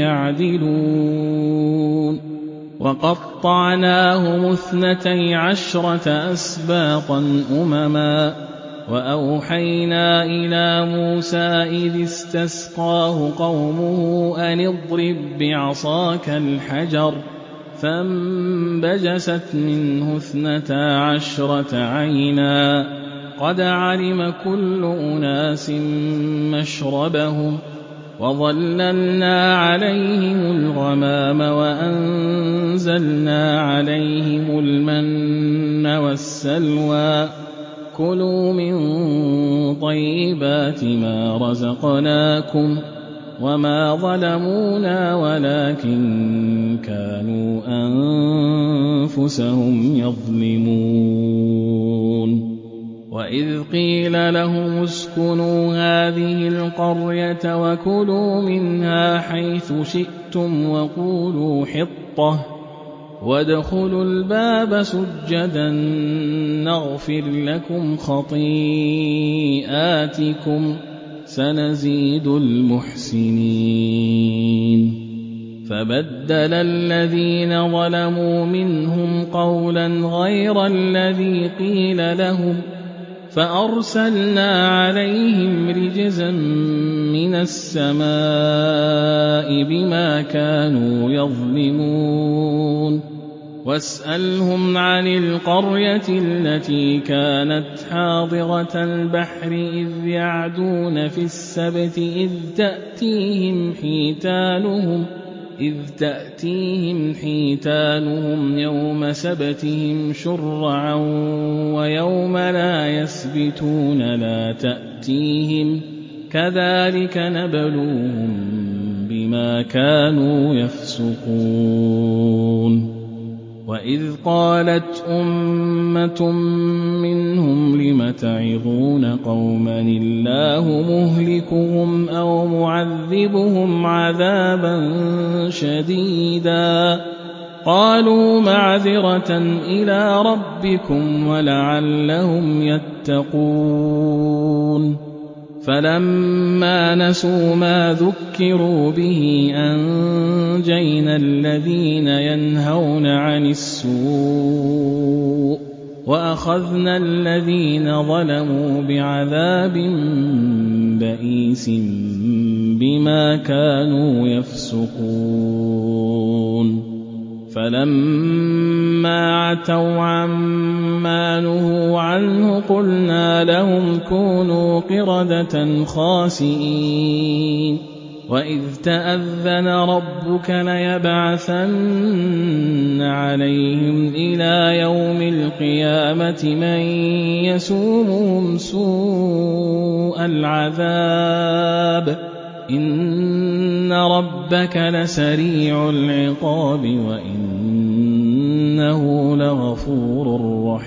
A: يعدلون وقطعناهم اثنتي عشرة أسباطا أمما وأوحينا إلى موسى إذ استسقاه قومه أن اضرب بعصاك الحجر فانبجست منه اثنتا عشرة عينا قد علم كل أناس مشربهم وظللنا عليهم الغمام وأنزلنا عليهم المن والسلوى كلوا من طيبات ما رزقناكم وما ظلمونا ولكن كانوا أنفسهم يظلمون وإذ قيل لهم اسكنوا هذه القرية وكلوا منها حيث شئتم وقولوا حطة وادخلوا الباب سجدا نغفر لكم خطيئاتكم سنزيد المحسنين فبدل الذين ظلموا منهم قولا غير الذي قيل لهم فأرسلنا عليهم رجزا من السماء بما كانوا يظلمون واسألهم عن القرية التي كانت حاضرة البحر إذ يعدون في السبت إذ تأتيهم حيتانهم إذ تأتيهم حيتانهم يوم سبتهم شرعا ويوم لا يسبتون لا تأتيهم كذلك نبلوهم بما كانوا يفسقون وإذ قالت أمة منهم لم تعظون قوما الله مهلكهم أو معذبهم عذابا شديدا قالوا معذرة إلى ربكم ولعلهم يتقون فلما نسوا ما ذكروا به أنجينا الذين ينهون عن السوء وأخذنا الذين ظلموا بعذاب بئيس بما كانوا يفسقون فلما عتوا عما نهوا عنه قلنا لهم كونوا قردة خاسئين وَإِذْ تَأَذَّنَ رَبُّكَ لَيَبْعَثَنَّ عَلَيْهِمْ إِلَىٰ يَوْمِ الْقِيَامَةِ مَن يَسُومُهُمْ سُوءَ الْعَذَابِ ۗ إِنَّ رَبَّكَ لَسَرِيعُ الْعِقَابِ وَإِنَّهُ لَغَفُورٌ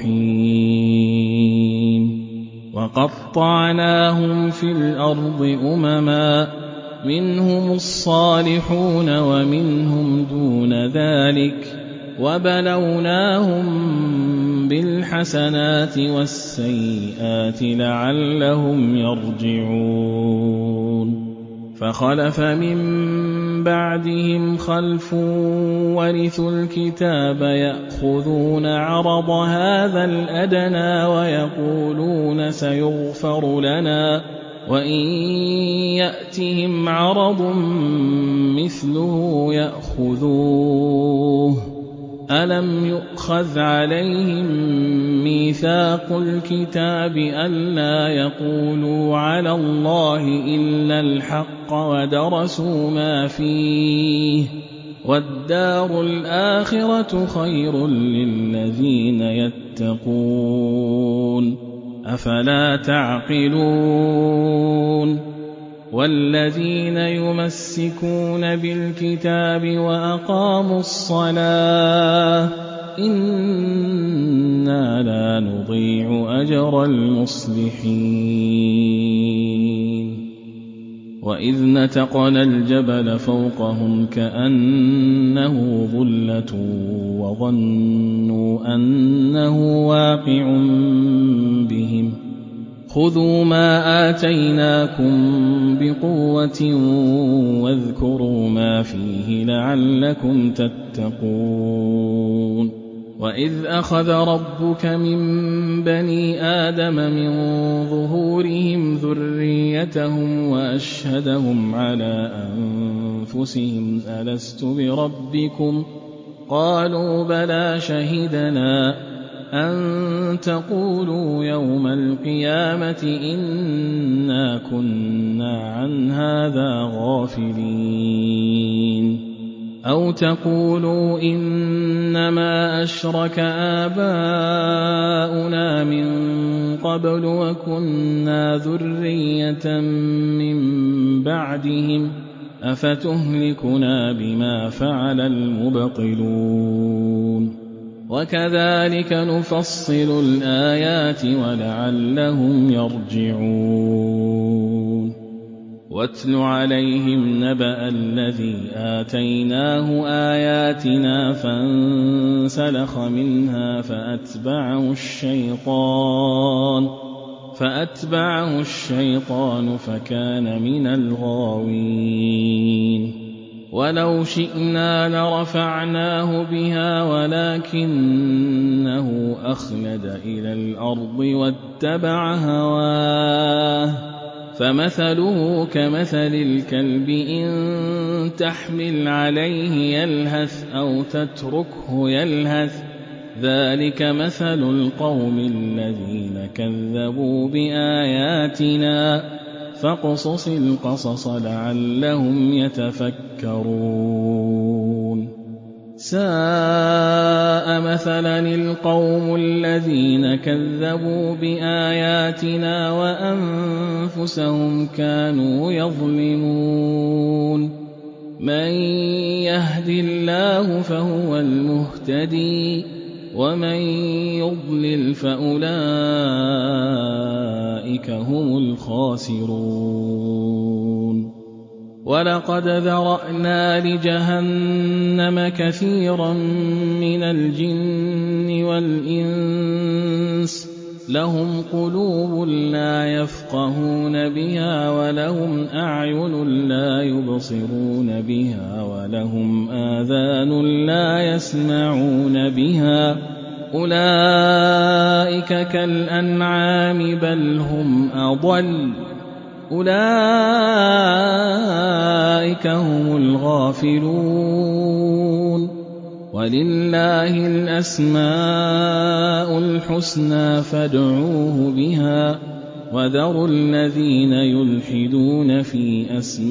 A: رَّحِيمٌ وَقَطَّعْنَاهُمْ فِي الْأَرْضِ أُمَمًا مِّنْهُمُ الصَّالِحُونَ وَمِنْهُمْ دُونَ ذَٰلِكَ وَبَلَوْنَاهُم بِالْحَسَنَاتِ وَالسَّيِّئَاتِ لَعَلَّهُمْ يَرْجِعُونَ فَخَلَفَ مِن بَعْدِهِمْ خَلْفٌ وَرِثُوا الْكِتَابَ يَأْخُذُونَ عَرَضَ هَٰذَا الْأَدْنَىٰ وَيَقُولُونَ سَيُغْفَرُ لَنَا وَإِن يَأْتِهِمْ عَرَضٌ مِّثْلُهُ يَأْخُذُوهُ ۚ أَلَمْ يُؤْخَذْ عَلَيْهِم مِّيثَاقُ الْكِتَابِ أَلَّا يَقُولُوا عَلَى اللَّهِ إِلَّا الْحَقَّ وَدَرَسُوا مَا فِيهِ ۗ وَالدَّارُ الْآخِرَةُ خَيْرٌ لِّلَّذِينَ يَتَّقُونَ ۗ أَفَلَا تَعْقِلُونَ وَالَّذِينَ يُمَسِّكُونَ بِالْكِتَابِ وَأَقَامُوا الصَّلَاةَ إِنَّا لَا نُضِيعُ أَجْرَ الْمُصْلِحِينَ وَإِذْ نَتَقْنَا الْجَبَلَ فَوْقَهُمْ كَأَنَّهُ ظُلَّةٌ وَظَنُّوا أَنَّهُ واقع بِهِمْ خُذُوا مَا آتَيْنَاكُم بِقُوَّةٍ وَاذْكُرُوا مَا فِيهِ لَعَلَّكُمْ تَتَّقُونَ وَإِذْ أَخَذَ رَبُّكَ مِن بَنِي آدَمَ مِن ظُهُورِهِمْ ذُرِّيَّتَهُمْ وَأَشْهَدَهُمْ عَلَىٰ أَنفُسِهِمْ أَلَسْتُ بِرَبِّكُمْ ۖ قَالُوا بَلَىٰ شَهِدْنَا أَن تَقُولُوا يَوْمَ الْقِيَامَةِ إِنَّا كُنَّا عَنْ هَٰذَا غَافِلِينَ أَوْ تَقُولُوا إِنَّمَا أَشْرَكَ آبَاؤُنَا مِن قَبْلُ وَكُنَّا ذُرِّيَّةً مِّن بَعْدِهِمْ ۖ أَفَتُهْلِكُنَا بِمَا فَعَلَ الْمُبْطِلُونَ وَكَذَٰلِكَ نُفَصِّلُ الْآيَاتِ وَلَعَلَّهُمْ يَرْجِعُونَ وَاتْلُ عَلَيْهِمْ نَبَأَ الَّذِي آتَيْنَاهُ آيَاتِنَا فَانسَلَخَ مِنْهَا فَأَتْبَعَهُ الشَّيْطَانُ فَأَتْبَعَهُ الشَّيْطَانُ فَكَانَ مِنَ الْغَاوِينَ وَلَوْ شِئْنَا لَرَفَعْنَاهُ بِهَا وَلَٰكِنَّهُ أَخْلَدَ إِلَى الْأَرْضِ وَاتَّبَعَ هَوَاهُ فَمَثَلُهُ كَمَثَلِ الْكَلْبِ إِن تَحْمِلْ عَلَيْهِ يَلْهَثْ أَوْ تَتْرُكْهُ يَلْهَث ۚ ذَٰلِكَ مَثَلُ الْقَوْمِ الَّذِينَ كَذَّبُوا بِآيَاتِنَا ۚ فَاقْصُصِ الْقَصَصَ لَعَلَّهُمْ يَتَفَكَّرُونَ سَاءَ مَثَلًا الْقَوْمُ الَّذِينَ كَذَّبُوا بِآيَاتِنَا وَأَنفُسَهُمْ كَانُوا يَظْلِمُونَ مَن يَهْدِ اللَّهُ فَهُوَ الْمُهْتَدِي وَمَن يُضْلِلْ فَأُولَٰئِكَ هُمُ الْخَاسِرُونَ وَلَقَدْ ذَرَأْنَا لِجَهَنَّمَ كَثِيرًا مِّنَ الْجِنِّ وَالْإِنسِ ۖ لَهُمْ قُلُوبٌ لَّا يَفْقَهُونَ بِهَا وَلَهُمْ أَعْيُنٌ لَّا يُبْصِرُونَ بِهَا وَلَهُمْ آذَانٌ لَّا يَسْمَعُونَ بِهَا ۚ أُولَٰئِكَ كَالْأَنْعَامِ بَلْ هُمْ أَضَلُّ ۚ أُولَٰئِكَ هُمُ الْغَافِلُونَ وَلِلَّهِ الْأَسْمَاءُ الْحُسْنَىٰ فَادْعُوهُ بِهَا ۖ وذروا الذين يلحدون في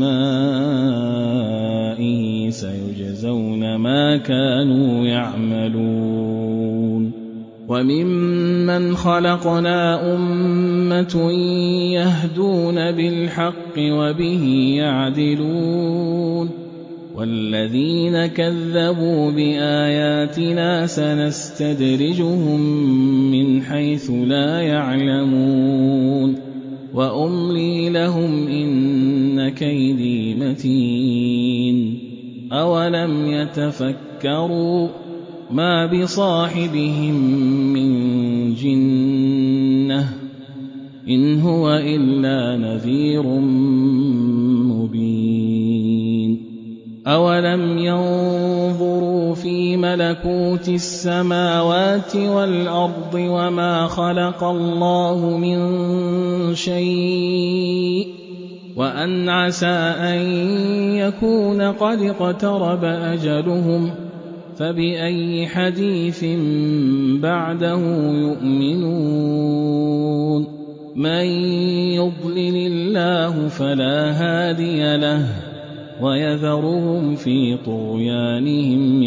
A: أسمائه سيجزون ما كانوا يعملون وممن خلقنا أمة يهدون بالحق وبه يعدلون والذين كذبوا بآياتنا سنستدرجهم من حيث لا يعلمون وأملي لهم إن كيدي متين أولم يتفكروا ما بصاحبهم من جنة إن هو إلا نذير مبين أولم ينظروا في ملكوت السماوات والأرض وما خلق الله من شيء وأن عسى أن يكون قد اقترب أجلهم فبأي حديث بعده يؤمنون من يضلل الله فلا هادي له ويذرهم في طغيانهم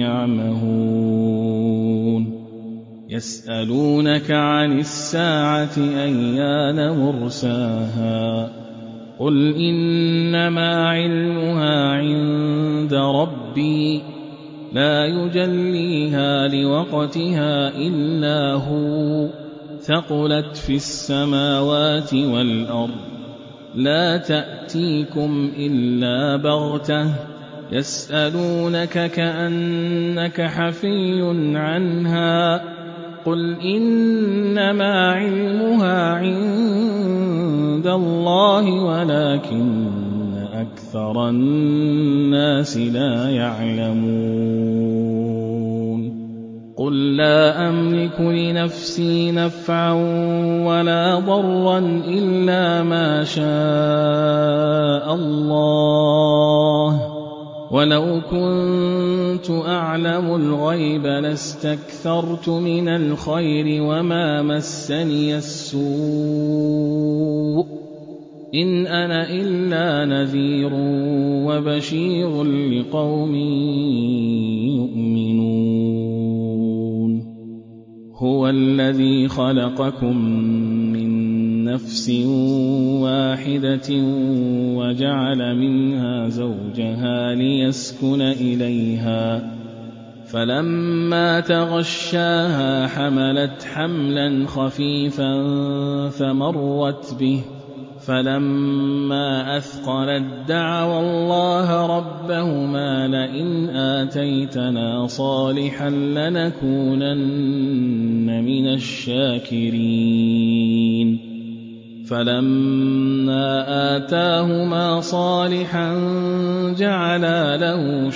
A: يعمهون يسألونك عن الساعة أيان مرساها قل إنما علمها عند ربي لا يجليها لوقتها إلا هو ثقلت في السماوات والأرض لا تأتيكم إلا بغتة يسألونك كأنك حفي عنها قل إنما علمها عند الله ولكن أكثر الناس لا يعلمون قل لا أملك لنفسي نفعا ولا ضرا إلا ما شاء الله ولو كنت أعلم الغيب لاستكثرت من الخير وما مسني السوء إن أنا إلا نذير وبشير لقوم يؤمنون هو الذي خلقكم من نفس واحدة وجعل منها زوجها ليسكن إليها فلما تغشاها حملت حملا خفيفا فمرت به فلما أثقلت دعوا الله ربهما لئن آتيتنا صالحا لنكونن من الشاكرين فلما آتاهما صالحا جعلا له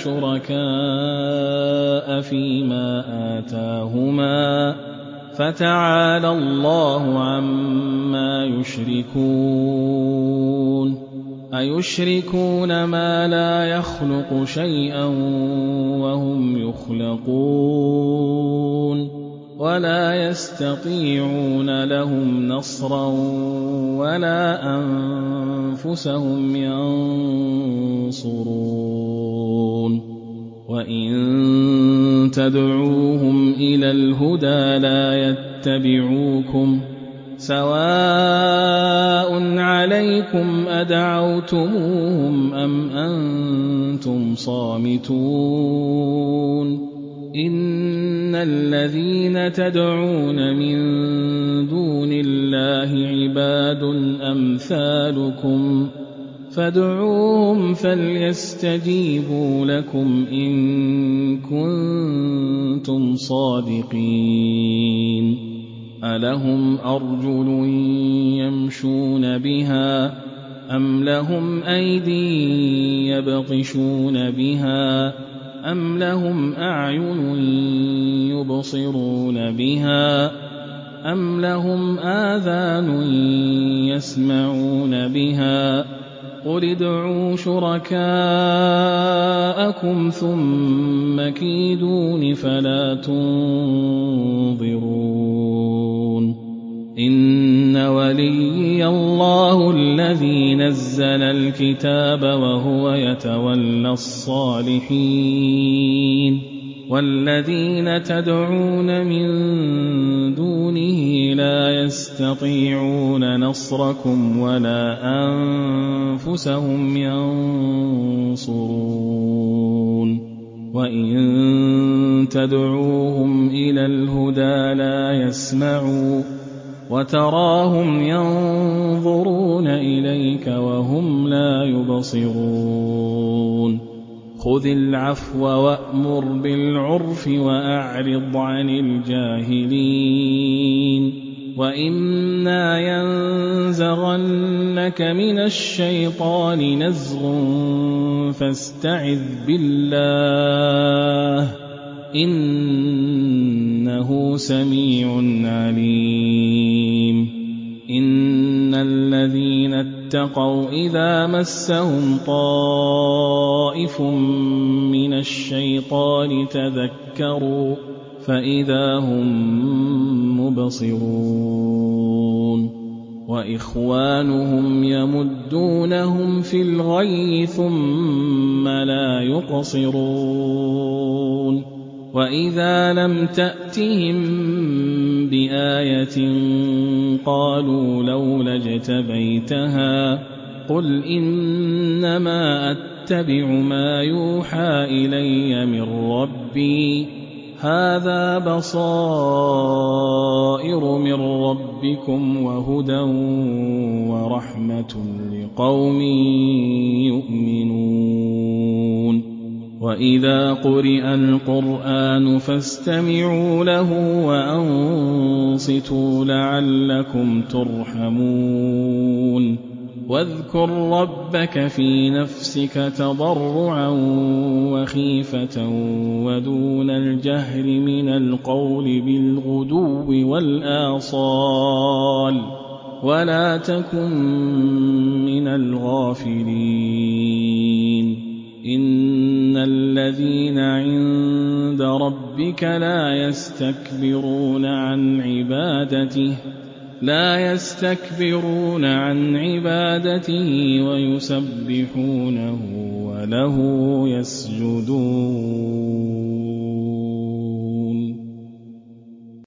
A: شركاء فيما آتاهما فتعالى الله عما يشركون أيشركون ما لا يخلق شيئا وهم يخلقون ولا يستطيعون لهم نصرا ولا أنفسهم ينصرون وإن تدعوهم إلى الهدى لا يتبعوكم سواء عليكم أدعوتموهم أم أنتم صامتون إن الذين تدعون من دون الله عباد أمثالكم فادعوهم فليستجيبوا لكم إن كنتم صادقين ألهم أرجل يمشون بها أم لهم أيدي يبطشون بها أم لهم أعين يبصرون بها أم لهم آذان يسمعون بها قل ادعوا شركاءكم ثم كيدون فلا تنظرون إن وليي الله الذي نزل الكتاب وهو يتولى الصالحين والذين تدعون من دونه لا يستطيعون نصركم ولا أنفسهم ينصرون وإن تدعوهم إلى الهدى لا يسمعوا وتراهم ينظرون إليك وهم لا يبصرون خذ العفو وأمر بالعرف وأعرض عن الجاهلين وإما ينزغنك من الشيطان نزغ فاستعذ بالله إنه سميع عليم إن الذين اتقوا إذا مسهم طائف من الشيطان تذكروا فإذا هم مبصرون وإخوانهم يمدونهم في الغي ثم لا يقصرون وإذا لم تأتهم بآية قالوا لولا اجتبيتها قل إنما أتبع ما يوحى إلي من ربي هذا بصائر من ربكم وهدى ورحمة لقوم يؤمنون وإذا قرئ القرآن فاستمعوا له وأنصتوا لعلكم ترحمون واذكر ربك في نفسك تضرعا وخيفة ودون الجهر من القول بالغدو والآصال ولا تكن من الغافلين إن الذين عند ربك لا يستكبرون عن عبادته لا يستكبرون عن عبادته ويسبحونه وله يسجدون